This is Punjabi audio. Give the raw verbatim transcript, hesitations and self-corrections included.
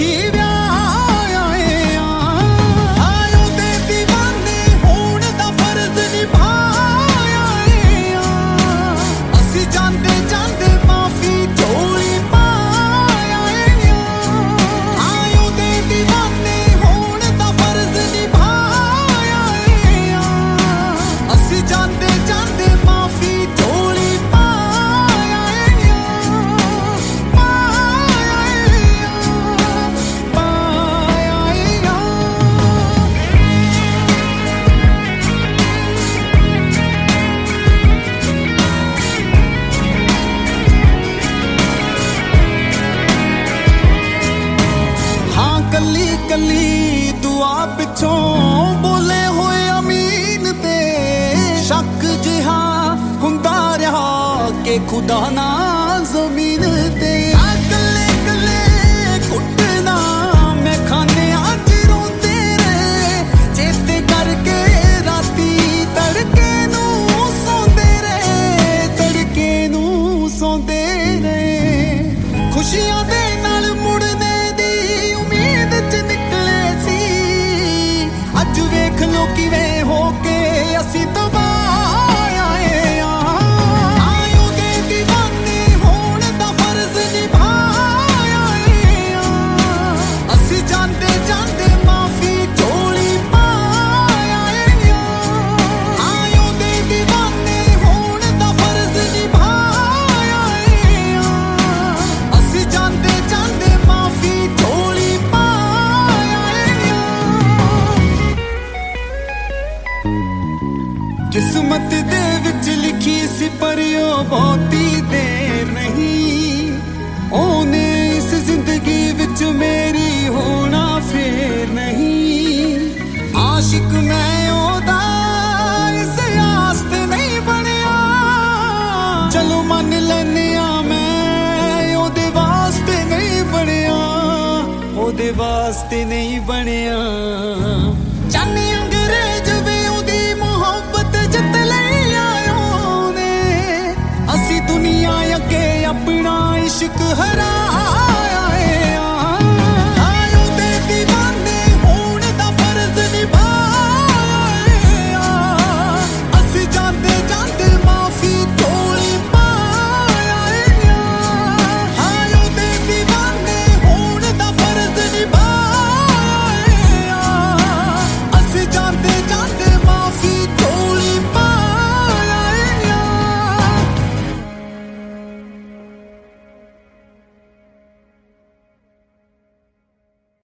ਕੱਲੀ ਦੁਆ ਪਿੱਛੋਂ ਬੋਲੇ ਹੋਏ ਅਮੀਨ ਤੇ ਸ਼ੱਕ ਜਿਹਾ ਹੁੰਦਾ ਰਿਹਾ ਕਿ ਖੁਦਾ ਨਾ ਜ਼ਮੀਨ ਤੇ ਕੱਲੇ ਕੱਲੇ ਕੁੱਟਣਾ ਮੈਂ ਖਾਨੇ ਅੱਜ ਰੋਂਦੇ ਰਹੇ ਚੇਤੇ ਕਰਕੇ ਰਾਤੀ ਤੜਕੇ ਨੂੰ ਸੌਂਦੇ ਰਹੇ ਤੜਕੇ ਨੂੰ ਸੌਂਦੇ ਰਹੇ ਖੁਸ਼ੀਆਂ ਦੇ ਨਾਲ ਮੁੜਨੇ ਵੇਖ ਲੋ ਕਿਵੇਂ ਹੋ ਕੇ ਅਸੀਂ ਤਬਾਹ ਆਏ ਆ ਆਇਓ ਦੇ دیਵਾਨੇ ਹੋਣ ਦਾ ਫਰਜ਼ ਨਿਭਾਇਆ ਏ ਆ ਅਸੀਂ ਜਾਂਦੇ ਜਾਂਦੇ ਮਾਫੀ ਝੋਲੀ ਪਾਇਆ ਏ ਆ ਆਇਓ ਦੇ دیਵਾਨੇ ਹੋਣ ਦਾ ਫਰਜ਼ ਨਿਭਾਇਆ ਏ ਆ ਅਸੀਂ ਜਾਂਦੇ ਜਾਂਦੇ ਮਾਫੀ ਝੋਲੀ किस्मत दे विच लिखी सी पर ओ बहुती देर नहीं ओने इस जिंदगी विच मेरी होना फेर नहीं आशिक मैं ओदा इस आस ते नहीं बनिया चलो मन लैने आ मैं ओदे वास्ते नहीं बनिया ओदे वास्ते नहीं बनिया जाने अंग्रेज वे ओदी मोहब्बत जित ले आयो ने असी दुनिया अगे अपना इश्क हरा